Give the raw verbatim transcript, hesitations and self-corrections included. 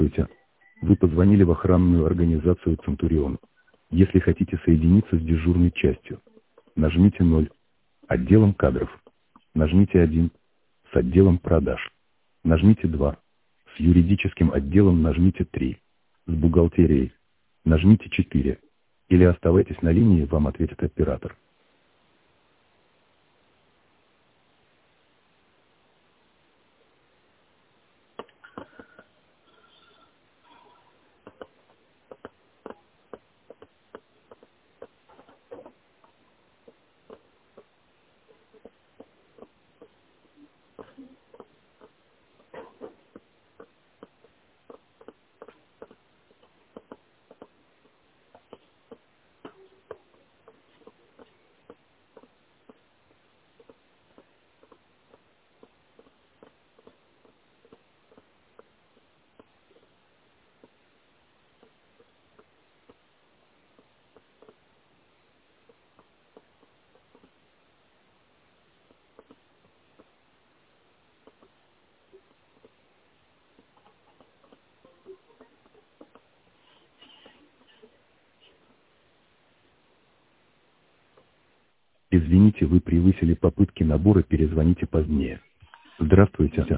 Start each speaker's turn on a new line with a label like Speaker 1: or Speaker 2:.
Speaker 1: Вы позвонили в охранную организацию «Центурион». Если хотите соединиться с дежурной частью, нажмите ноль. Отделом кадров. Нажмите один. С отделом продаж. Нажмите два. С юридическим отделом нажмите три. С бухгалтерией нажмите четыре. Или оставайтесь на линии, вам ответит оператор. Извините, вы превысили попытки набора, перезвоните позднее. Здравствуйте.